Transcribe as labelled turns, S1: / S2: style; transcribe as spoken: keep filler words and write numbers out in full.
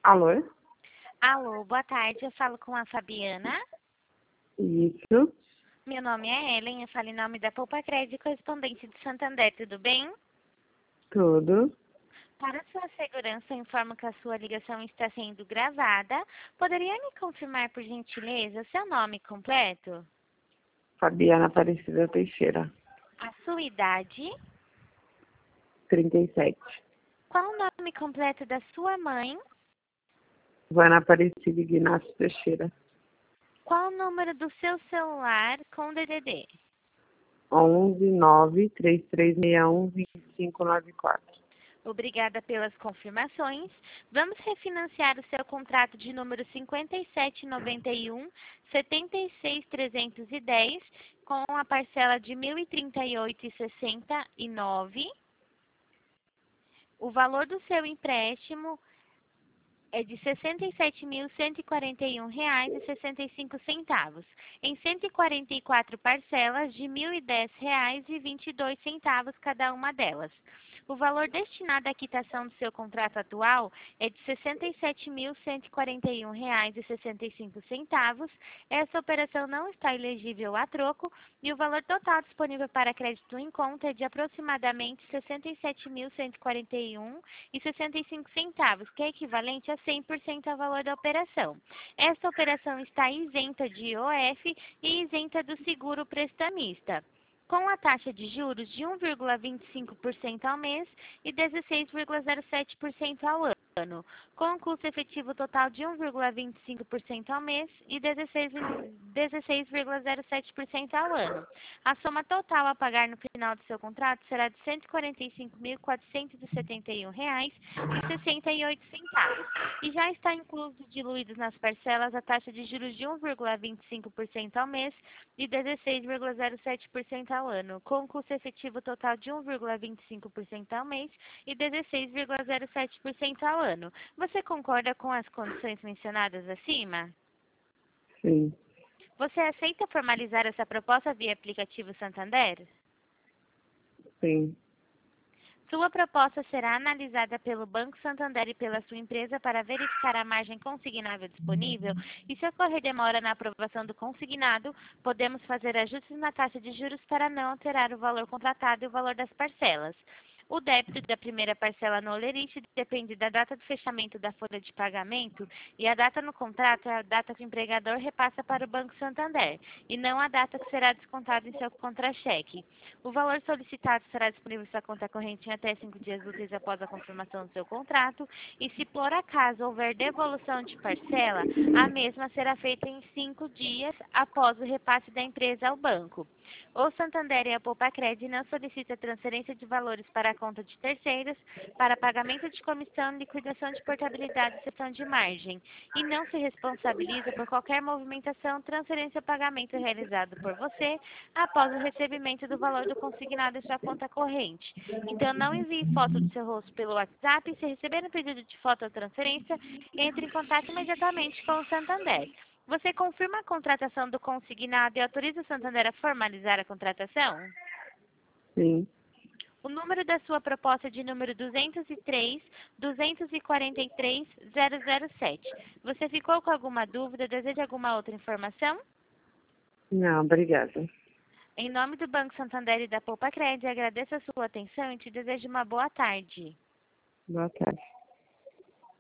S1: Alô?
S2: Alô, boa tarde. Eu falo com a Fabiana.
S1: Isso,
S2: Meu nome é Ellen, eu falo em nome da Poupa Crédito, correspondente de Santander, tudo bem?
S1: tudo.
S2: Para sua segurança, eu informo que a sua ligação está sendo gravada. Poderia me confirmar, por gentileza, seu nome completo?
S1: Fabiana Aparecida Teixeira,
S2: A sua idade?
S1: trinta e sete.
S2: Qual o nome completo da sua mãe?
S1: Vana Aparecida Ignacio Teixeira,
S2: Qual o número do seu celular com D D D?
S1: onze nove três três seis um dois cinco nove quatro.
S2: Obrigada pelas confirmações. Vamos refinanciar o seu contrato de número cinquenta e sete noventa e um, setenta e seis trezentos e dez com a parcela de mil e trinta e oito reais e sessenta e nove centavos. O valor do seu empréstimo é de sessenta e sete mil cento e quarenta e um reais e sessenta e cinco centavos, em cento e quarenta e quatro parcelas de mil e dez reais e vinte e dois centavos cada uma delas. O valor destinado à quitação do seu contrato atual é de sessenta e sete mil cento e quarenta e um reais e sessenta e cinco centavos. Essa operação não está elegível a troco e o valor total disponível para crédito em conta é de aproximadamente sessenta e sete mil cento e quarenta e um reais e sessenta e cinco centavos, que é equivalente a cem por cento ao valor da operação. Esta operação está isenta de I O F e isenta do seguro prestamista, com a taxa de juros de um vírgula vinte e cinco por cento ao mês e dezesseis vírgula zero sete por cento ao ano, com um custo efetivo total de um vírgula vinte e cinco por cento ao mês e dezesseis vírgula zero sete por cento ao ano. A soma total a pagar no final do seu contrato será de cento e quarenta e cinco mil quatrocentos e setenta e um reais e sessenta e oito centavos e já está incluso diluídos nas parcelas a taxa de juros de um vírgula vinte e cinco por cento ao mês e dezesseis vírgula zero sete por cento ao ano, com um custo efetivo total de um vírgula vinte e cinco por cento ao mês e dezesseis vírgula zero sete por cento ao ano. Você concorda com as condições mencionadas acima?
S1: Sim,
S2: Você aceita formalizar essa proposta via aplicativo Santander?
S1: sim.
S2: Sua proposta será analisada pelo Banco Santander e pela sua empresa para verificar a margem consignável disponível e, se ocorrer demora na aprovação do consignado, podemos fazer ajustes na taxa de juros para não alterar o valor contratado e o valor das parcelas. O débito da primeira parcela no olerite depende da data do fechamento da folha de pagamento e a data no contrato é a data que o empregador repassa para o Banco Santander e não a data que será descontada em seu contra-cheque. O valor solicitado será disponível em sua conta corrente em até cinco dias úteis após a confirmação do seu contrato e, se por acaso houver devolução de parcela, a mesma será feita em cinco dias após o repasse da empresa ao banco. O Santander e a Poupa Crédito não solicitam transferência de valores para a conta de terceiros, para pagamento de comissão, liquidação de portabilidade e cessão de margem, e não se responsabiliza por qualquer movimentação, transferência ou pagamento realizado por você após o recebimento do valor do consignado em sua conta corrente. Então, não envie foto do seu rosto pelo WhatsApp e, se receber um pedido de foto ou transferência, entre em contato imediatamente com o Santander. Você confirma a contratação do consignado e autoriza o Santander a formalizar a contratação?
S1: Sim.
S2: O número da sua proposta é de número duzentos e três, duzentos e quarenta e três, zero zero sete. Você ficou com alguma dúvida? Deseja alguma outra informação?
S1: Não, obrigada.
S2: Em nome do Banco Santander e da Poupa Crédito, agradeço a sua atenção e te desejo uma boa tarde.
S1: Boa tarde.